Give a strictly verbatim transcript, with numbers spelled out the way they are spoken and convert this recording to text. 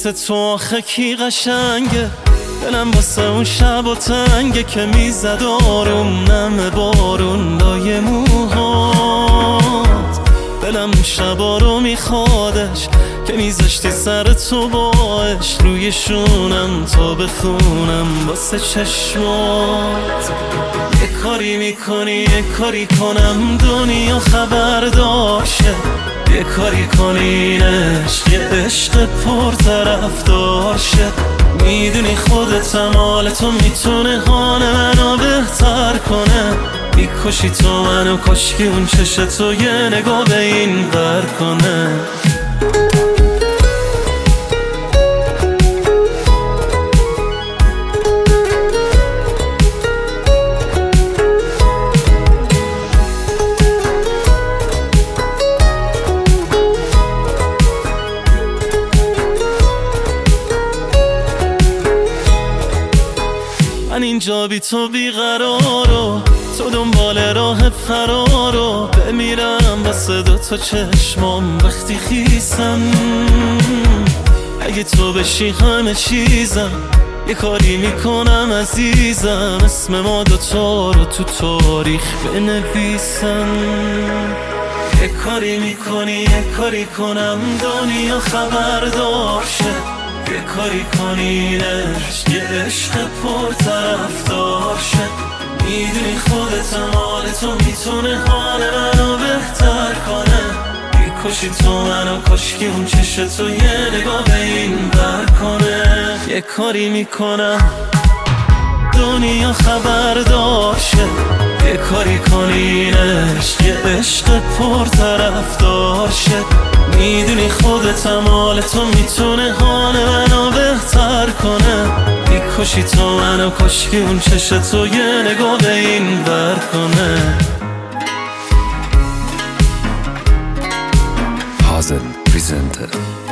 مثل تو آخه کی قشنگه؟ دلم واسه اون شب و تنگه که میزد آروم نم بارون لای موهات. دلم اون شبا رو میخوادش که میذاشتی سر تو باش روی شونم تا بخونم واسه چشمات. یه کاری میکنی یه کاری کنم دنیا خبردار شه، یه کاری کنی این عشق یه عشق پر طرفدار شه. میدونی خودتم حال تو میتونه حال منو بهتر کنه. میکشی تو منو کشکی اون چشه تو یه نگاه به این ور کنه. من اینجا بی تو بیقرارو، تو دنبال راه فرارو. بمیرم واسه دو تا چشمام وقتی خیسم. اگه تو بشی همه چیزم یه کاری میکنم عزیزم، اسم ما دوتا رو تو تاریخ بنویسم. یه کاری میکنی یه کاری کنم دنیا خبردار شه، یه کاری کنی این عشق یه عشق پر طرفدار شه. میدونی خودتم حال تو میتونه حال منو بهتر کنه. میکشی تو منو کشکی اون چشه تو یه نگاه به این بر کنه. یه کاری میکنم دنیا خبردار شه، یه کاری کنی این عشق یه عشق پر طرفدار شه. میدونی خودتم حال تو میتونه حال منو بهتر کنه. میکشی تو منو کشکی اون چشه تو یه نگاه به این ور کنه. Hazel presenter